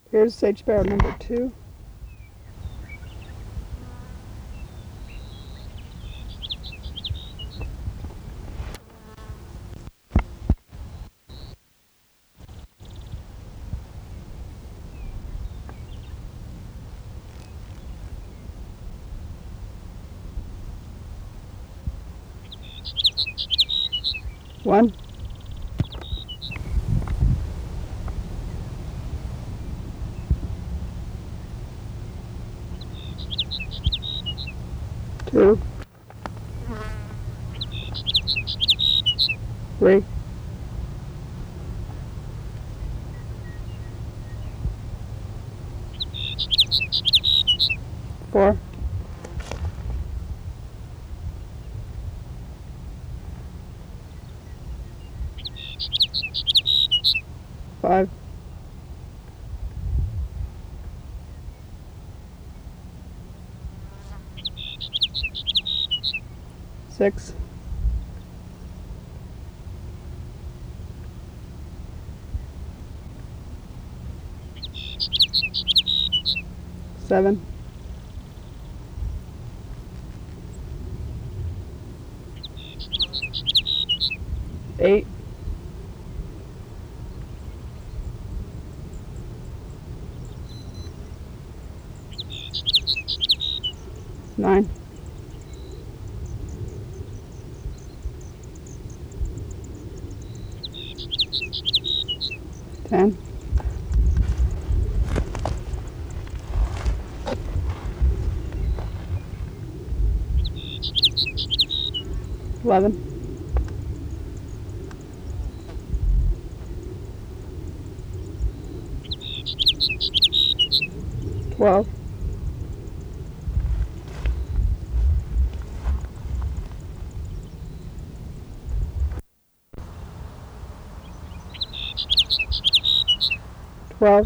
Here's sage sparrow number 2. One, two, three, four, five, six, seven, eight, nine, 10, 11, 12, 12.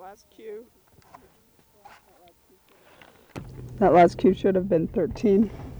That last cue should have been 13.